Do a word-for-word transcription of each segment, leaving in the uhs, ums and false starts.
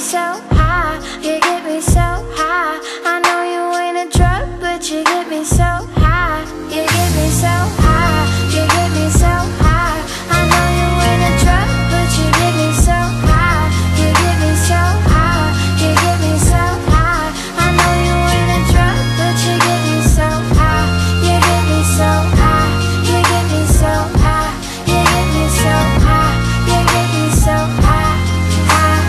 so high, you get me so high. I know you ain't a drug, but you get me so high. You get me so high, you get me so high. I know you ain't a drug, but you get me so high. You get me so high, you get me so high. I know you ain't a drug, but you get me so high. You get me so high, you get me so high. You get me so high, you get me so high, high.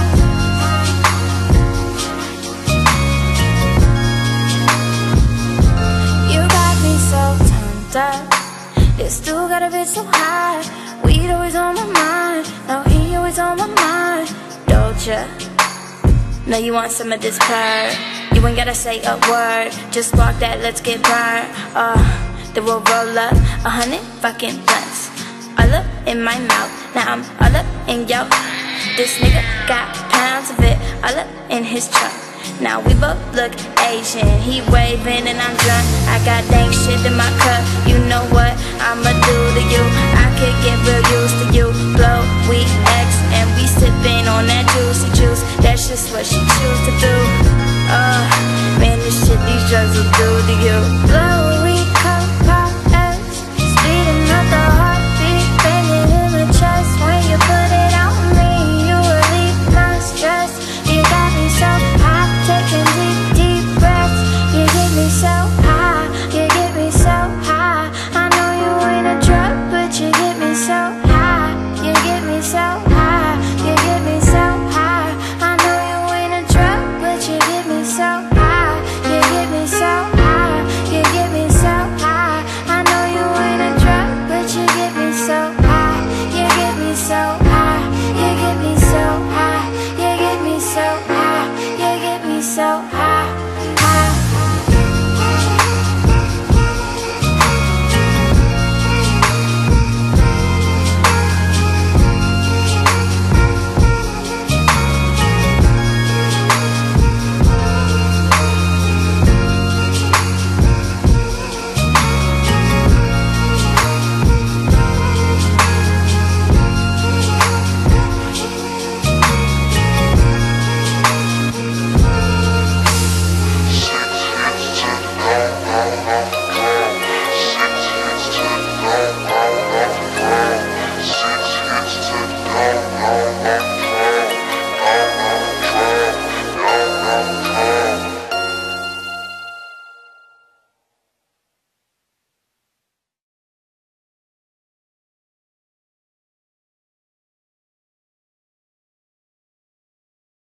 You got me so turned up. You still got a bit so high. Weed always on my mind. No, he always on my mind. Don't ya? Now you want some of this purr. You ain't gotta say a word. Just spark that, let's get burned. Uh, then we'll roll up a hundred fucking blunts. All up in my mouth. Now I'm all up in yo. This nigga got pounds of it all up in his trunk. Now we both look Asian. He waving and I'm drunk. I got dang shit in my cup. You know what I'ma do to you? I could get real used to you. Blow, we X, and we sipping on that juicy juice. That's just what she choose to do. Uh, man, this shit these drugs will do to you. Blow,